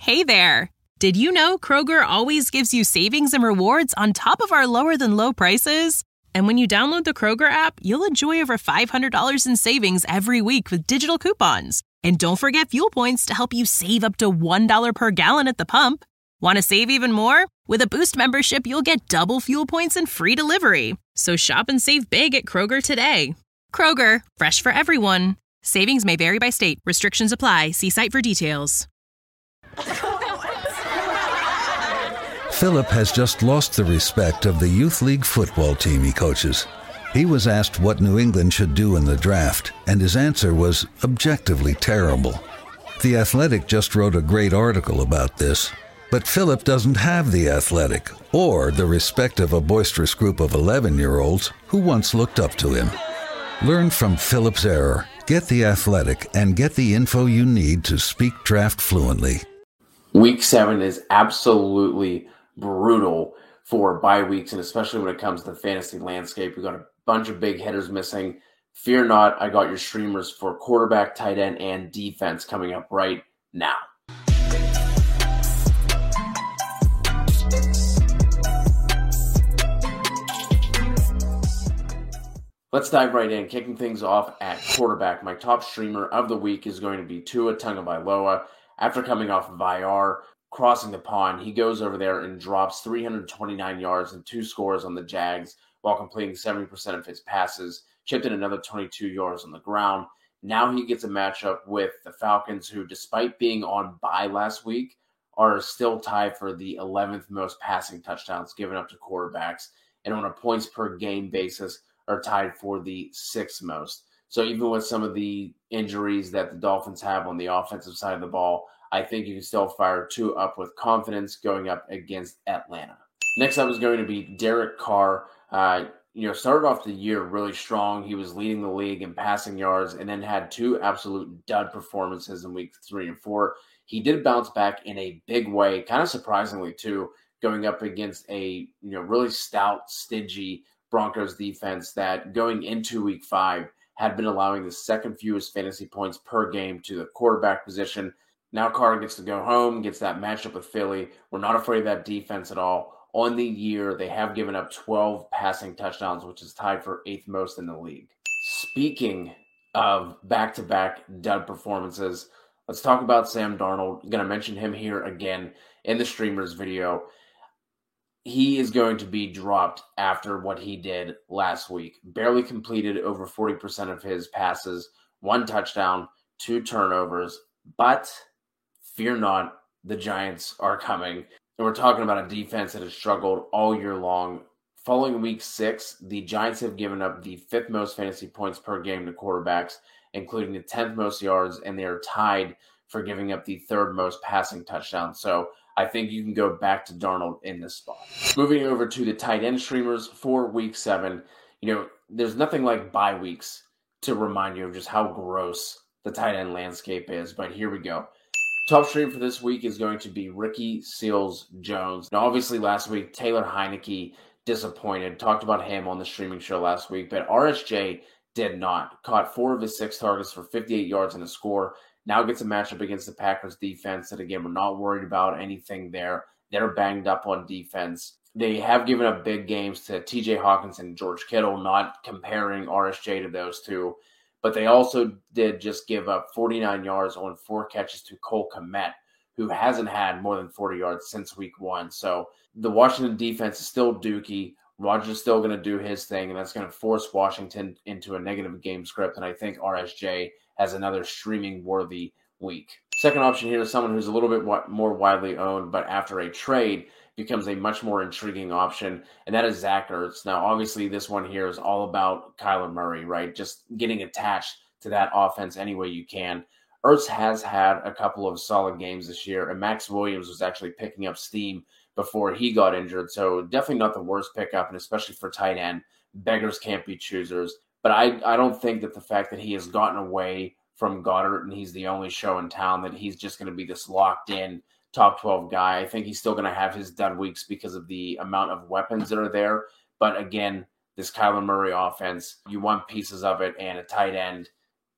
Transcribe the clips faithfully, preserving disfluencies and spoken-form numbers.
Hey there! Did you know Kroger always gives you savings and rewards on top of our lower-than-low prices? And when you download the Kroger app, you'll enjoy over five hundred dollars in savings every week with digital coupons. And don't forget fuel points to help you save up to one dollar per gallon at the pump. Want to save even more? With a Boost membership, you'll get double fuel points and free delivery. So shop and save big at Kroger today. Kroger, fresh for everyone. Savings may vary by state. Restrictions apply. See site for details. Philip has just lost the respect of the youth league football team he coaches. He was asked what New England should do in the draft, and his answer was objectively terrible. The Athletic just wrote a great article about this, but Philip doesn't have the Athletic or the respect of a boisterous group of eleven-year-olds who once looked up to him. Learn from Philip's error, get the Athletic, and get the info you need to speak draft fluently. Week seven is absolutely brutal for bye weeks, and especially when it comes to the fantasy landscape. We got a bunch of big hitters missing. Fear not, I got your streamers for quarterback, tight end, and defense coming up right now. Let's dive right in, kicking things off at quarterback. My top streamer of the week is going to be Tua Tagovailoa. After coming off of I R, crossing the pond, he goes over there and drops three hundred twenty-nine yards and two scores on the Jags while completing seventy percent of his passes, chipped in another twenty-two yards on the ground. Now he gets a matchup with the Falcons, who, despite being on bye last week, are still tied for the eleventh most passing touchdowns given up to quarterbacks, and on a points per game basis are tied for the sixth most. So even with some of the injuries that the Dolphins have on the offensive side of the ball, I think you can still fire two up with confidence going up against Atlanta. Next up is going to be Derek Carr. Uh, you know, started off the year really strong. He was leading the league in passing yards and then had two absolute dud performances in week three and four. He did bounce back in a big way, kind of surprisingly too, going up against a you know really stout, stingy Broncos defense that going into week five had been allowing the second fewest fantasy points per game to the quarterback position. Now Carr gets to go home, gets that matchup with Philly. We're not afraid of that defense at all. On the year, they have given up twelve passing touchdowns, which is tied for eighth most in the league. Speaking of back-to-back dud performances, let's talk about Sam Darnold. I'm going to mention him here again in the streamers video. He is going to be dropped after what he did last week. Barely completed over forty percent of his passes, one touchdown, two turnovers. But fear not, the Giants are coming. And we're talking about a defense that has struggled all year long. Following week six, the Giants have given up the fifth most fantasy points per game to quarterbacks, including the tenth most yards, and they are tied for giving up the third most passing touchdowns. So I think you can go back to Darnold in this spot. Moving over to the tight end streamers for week seven, you know, there's nothing like bye weeks to remind you of just how gross the tight end landscape is, but here we go. Top stream for this week is going to be Ricky Seals-Jones. Now, obviously last week, Taylor Heineke disappointed. Talked about him on the streaming show last week, but R S J did not. Caught four of his six targets for fifty-eight yards and a score. Now gets a matchup against the Packers defense that, again, we're not worried about anything there. They're banged up on defense. They have given up big games to T J Hawkins and George Kittle, not comparing R S J to those two. But they also did just give up forty-nine yards on four catches to Cole Kmet, who hasn't had more than forty yards since week one. So the Washington defense is still dookie. Rodgers is still going to do his thing, and that's going to force Washington into a negative game script. And I think R S J has another streaming-worthy week. Second option here is someone who's a little bit more widely owned, but after a trade becomes a much more intriguing option, and that is Zach Ertz. Now, obviously, this one here is all about Kyler Murray, right? Just getting attached to that offense any way you can. Ertz has had a couple of solid games this year, and Max Williams was actually picking up steam before he got injured, so definitely not the worst pickup, and especially for tight end. Beggars can't be choosers. But I, I don't think that the fact that he has gotten away from Goddard and he's the only show in town, that he's just going to be this locked-in top twelve guy. I think he's still going to have his dud weeks because of the amount of weapons that are there. But again, this Kyler Murray offense, you want pieces of it, and a tight end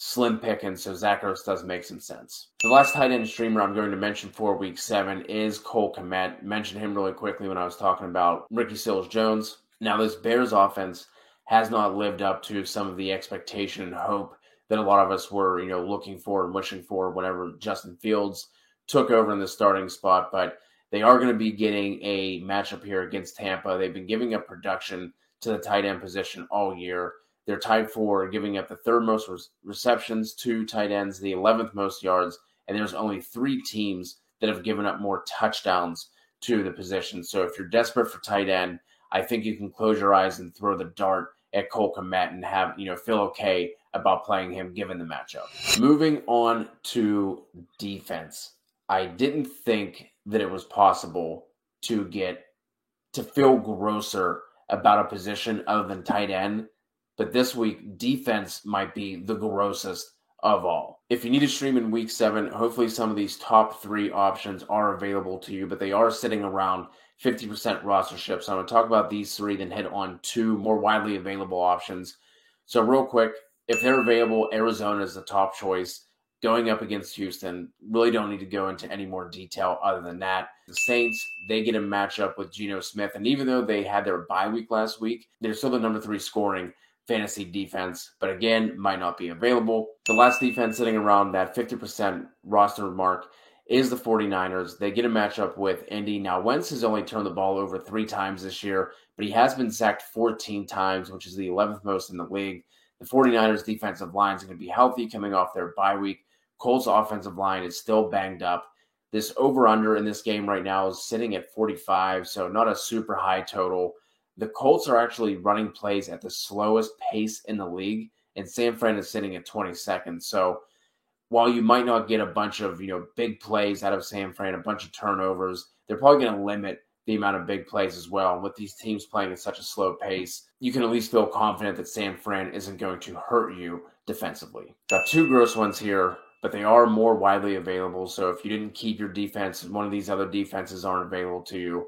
slim pickings, so Zach Ertz does make some sense. The last tight end streamer I'm going to mention for week seven is Cole Kmet. Mentioned him really quickly when I was talking about Ricky Seals-Jones. Now, this Bears offense has not lived up to some of the expectation and hope that a lot of us were, you know, looking for and wishing for whenever Justin Fields took over in the starting spot, but they are going to be getting a matchup here against Tampa. They've been giving up production to the tight end position all year. They're tied for giving up the third most re- receptions to tight ends, the eleventh most yards, and there's only three teams that have given up more touchdowns to the position. So if you're desperate for tight end, I think you can close your eyes and throw the dart at Cole Kmet and have, you know, feel okay about playing him given the matchup. Moving on to defense. I didn't think that it was possible to get to feel grosser about a position other than tight end. But this week, defense might be the grossest of all. If you need to stream in week seven, hopefully some of these top three options are available to you, but they are sitting around fifty percent rostership. So I'm going to talk about these three, then hit on two more widely available options. So real quick, if they're available, Arizona is the top choice. Going up against Houston, really don't need to go into any more detail other than that. The Saints, they get a matchup with Geno Smith, and even though they had their bye week last week, they're still the number three scoring fantasy defense, but again, might not be available. The last defense sitting around that fifty percent roster mark is the 49ers. They get a matchup with Indy. Now, Wentz has only turned the ball over three times this year, but he has been sacked fourteen times, which is the eleventh most in the league. The 49ers defensive line is going to be healthy coming off their bye week. Colts offensive line is still banged up. This over-under in this game right now is sitting at forty-five, so not a super high total. The Colts are actually running plays at the slowest pace in the league, and San Fran is sitting at twenty-second. So while you might not get a bunch of, you know, big plays out of San Fran, a bunch of turnovers, they're probably going to limit the amount of big plays as well. And with these teams playing at such a slow pace, you can at least feel confident that San Fran isn't going to hurt you defensively. Got two gross ones here, but they are more widely available. So if you didn't keep your defense, one of these other defenses aren't available to you,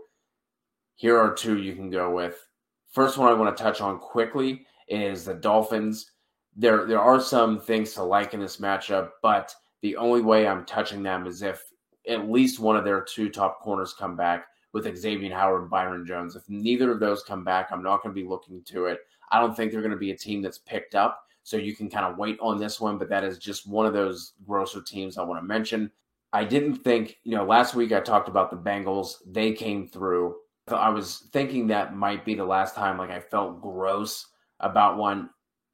here are two you can go with. First one I want to touch on quickly is the Dolphins. There, there are some things to like in this matchup, but the only way I'm touching them is if at least one of their two top corners come back with Xavier Howard and Byron Jones. If neither of those come back, I'm not going to be looking to it. I don't think they're going to be a team that's picked up, so you can kind of wait on this one, but that is just one of those grosser teams I want to mention. I didn't think, you know, last week I talked about the Bengals. They came through. I was thinking that might be the last time like I felt gross about one,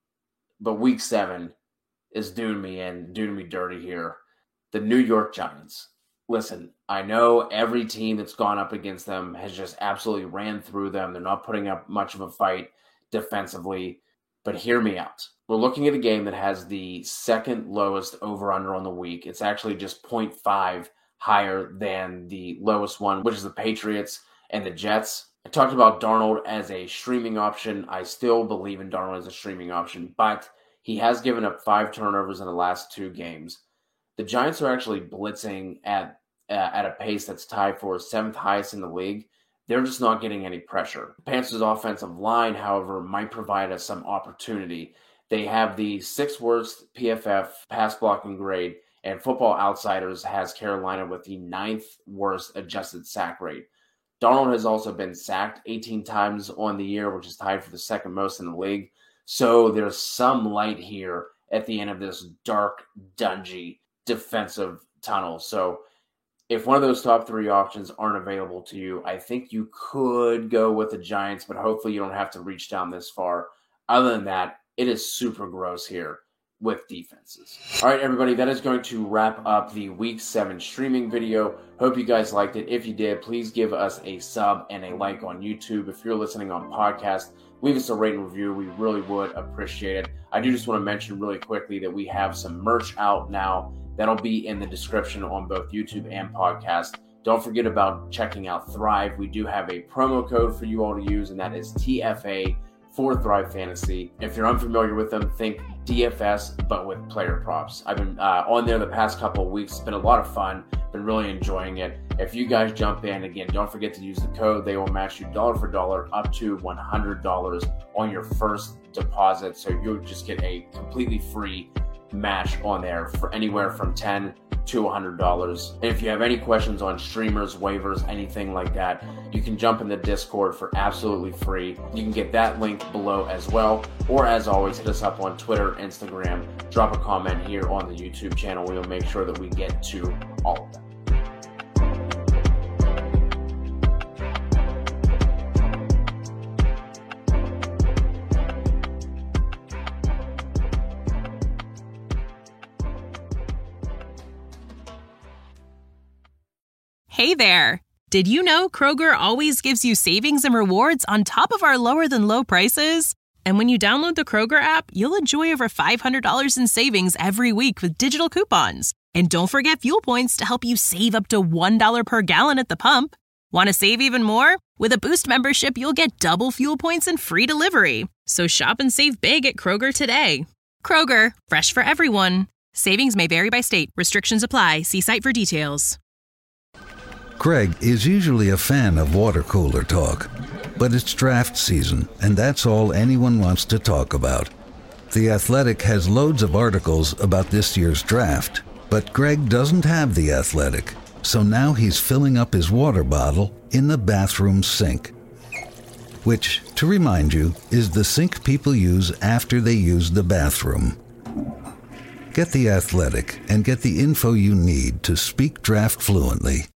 but week seven is doing me in, doing me dirty here. The New York Giants. Listen, I know every team that's gone up against them has just absolutely ran through them. They're not putting up much of a fight defensively, but hear me out. We're looking at a game that has the second lowest over-under on the week. It's actually just point five higher than the lowest one, which is the Patriots and the Jets. I talked about Darnold as a streaming option. I still believe in Darnold as a streaming option, but he has given up five turnovers in the last two games. The Giants are actually blitzing at uh, at a pace that's tied for seventh highest in the league. They're just not getting any pressure. The Panthers' offensive line, however, might provide us some opportunity. They have the sixth worst P F F pass blocking grade, and Football Outsiders has Carolina with the ninth worst adjusted sack rate. Darnold has also been sacked eighteen times on the year, which is tied for the second most in the league. So there's some light here at the end of this dark, dungy defensive tunnel. So if one of those top three options aren't available to you, I think you could go with the Giants, but hopefully you don't have to reach down this far. Other than that, it is super gross here with defenses. All right, everybody, that is going to wrap up the week seven streaming video. Hope you guys liked it. If you did, please give us a sub and a like on YouTube. If you're listening on podcast, leave us a rate and review. We really would appreciate it. I do just want to mention really quickly that we have some merch out now. That'll be in the description on both YouTube and podcast. Don't forget about checking out Thrive. We do have a promo code for you all to use, and that is T F A for Thrive Fantasy. If you're unfamiliar with them, think D F S, but with player props. I've been uh, on there the past couple of weeks. It's been a lot of fun. Been really enjoying it. If you guys jump in, again, don't forget to use the code. They will match you dollar for dollar up to one hundred dollars on your first deposit. So you'll just get a completely free match on there for anywhere from ten dollars to one hundred dollars. And if you have any questions on streamers, waivers, anything like that, you can jump in the Discord for absolutely free. You can get that link below as well. Or as always, hit us up on Twitter, Instagram, drop a comment here on the YouTube channel. We will make sure that we get to all of them. Hey there! Did you know Kroger always gives you savings and rewards on top of our lower than low prices? And when you download the Kroger app, you'll enjoy over five hundred dollars in savings every week with digital coupons. And don't forget fuel points to help you save up to one dollar per gallon at the pump. Want to save even more? With a Boost membership, you'll get double fuel points and free delivery. So shop and save big at Kroger today. Kroger, fresh for everyone. Savings may vary by state. Restrictions apply. See site for details. Greg is usually a fan of water cooler talk, but it's draft season, and that's all anyone wants to talk about. The Athletic has loads of articles about this year's draft, but Greg doesn't have The Athletic, so now he's filling up his water bottle in the bathroom sink, which, to remind you, is the sink people use after they use the bathroom. Get The Athletic and get the info you need to speak draft fluently